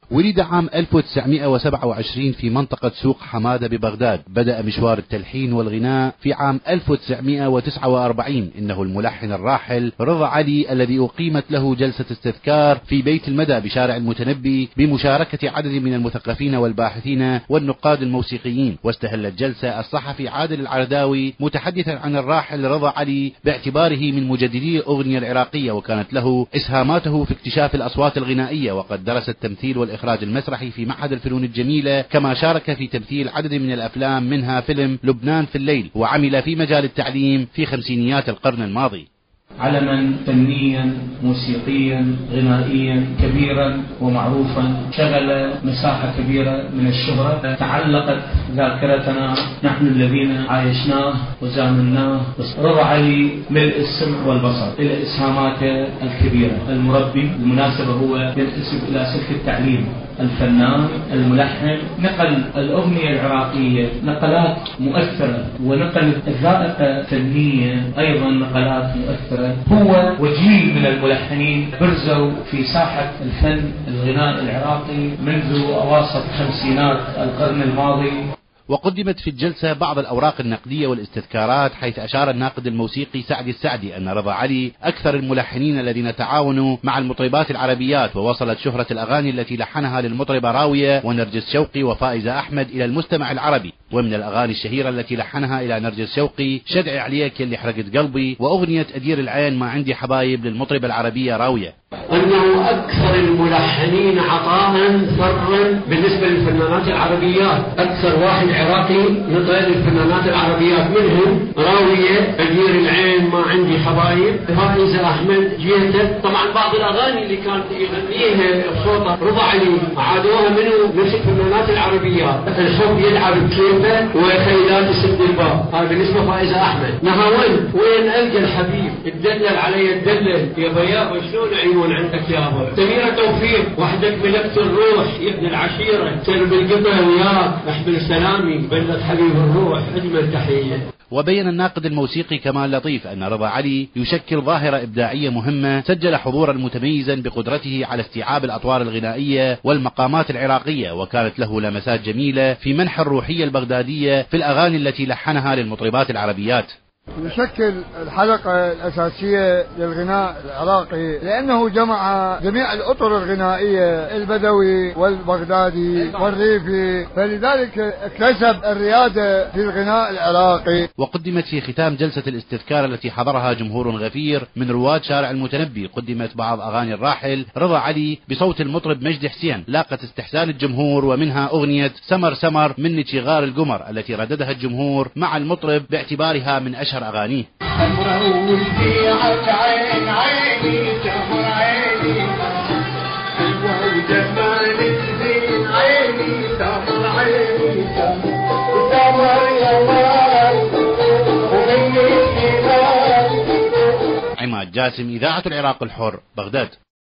ولد عام 1927 في منطقة سوق حمادة ببغداد. بدأ مشوار التلحين والغناء في عام 1949. إنه الملحن الراحل رضا علي الذي أقيمت له جلسة استذكار في بيت المدى بشارع المتنبي بمشاركة عدد من المثقفين والباحثين والنقاد الموسيقيين. واستهلت جلسة الصحفي عادل العرداوي متحدثا عن الراحل رضا علي باعتباره من مجددي الأغنية العراقية، وكانت له إسهاماته في اكتشاف الأصوات الغنائية، وقد درس التمثيل والإخراج المسرحي في معهد الفنون الجميلة، كما شارك في تمثيل عدد من الأفلام منها فيلم لبنان في الليل، وعمل في مجال التعليم في خمسينيات القرن الماضي. علما فنيا موسيقيا غنائيا كبيرا ومعروفا، شغل مساحة كبيرة من الشهرة، تعلقت ذاكرتنا نحن الذين عايشناه وزامناه. رضا علي ملء السمع والبصر، إلى إسهاماته الكبيرة. المربي بالمناسبة هو ينتسب إلى سلك التعليم. الفنان الملحن نقل الأغنية العراقية نقلات مؤثرة، ونقل الذائقة فنية أيضا نقلات مؤثرة. هو وجيل من الملحنين برزوا في ساحة الفن الغناء العراقي منذ أواسط خمسينات القرن الماضي. وقدمت في الجلسة بعض الأوراق النقدية والاستذكارات، حيث أشار الناقد الموسيقي سعد السعدي أن رضا علي أكثر الملحنين الذين تعاونوا مع المطربات العربيات، ووصلت شهرة الأغاني التي لحنها للمطربة راوية ونرجس شوقي وفائزة أحمد إلى المستمع العربي. ومن الأغاني الشهيرة التي لحنها إلى نرجس شوقي شدعي عليك اللي حرقت قلبي، وأغنية أدير العين ما عندي حبايب للمطربة العربية راوية. أنه أكثر الملحنين عطاء ثرا بالنسبة للفنانات العربيات، أكثر واحد عراقي نطق الفنانات العربيات، منهم راوية، أدير العين، ما عندي حبايب، فائزة أحمد جيتك. طبعا بعض الأغاني اللي كانت يغنيها بصوته رضا علي عادوها منه نفس الفنانات العربيات، الحب يلعب بكيفه وخيلات سد الباب، هذا بالنسبة فائزة أحمد. نهاوند وين ألقى الحبيب، تدلل علي تدلل يا بيابا شلون عيون عندك يابا. سميرة توفيق، وحدك ملكت الروح يا ابن العشيرة، سرب القطع وياك احمل سلامي بلغ حبيب الروح، اجمل تحية. وبين الناقد الموسيقي كمال لطيف أن رضا علي يشكل ظاهرة إبداعية مهمة، سجل حضورا متميزا بقدرته على استيعاب الأطوار الغنائية والمقامات العراقية، وكانت له لمسات جميلة في منح الروحية البغدادية في الأغاني التي لحنها للمطربات العربيات. يشكل الحلقة الأساسية للغناء العراقي لأنه جمع جميع الأطر الغنائية، البدوي والبغدادي والريفي، فلذلك اكتسب الريادة في الغناء العراقي. وقدمت في ختام جلسة الاستذكار التي حضرها جمهور غفير من رواد شارع المتنبي، قدمت بعض أغاني الراحل رضا علي بصوت المطرب مجدي حسين، لاقت استحسان الجمهور، ومنها أغنية سمر سمر من شغار القمر التي رددها الجمهور مع المطرب باعتبارها من أشهر أغانيه. عماد جاسم، إذاعة العراق الحر، بغداد.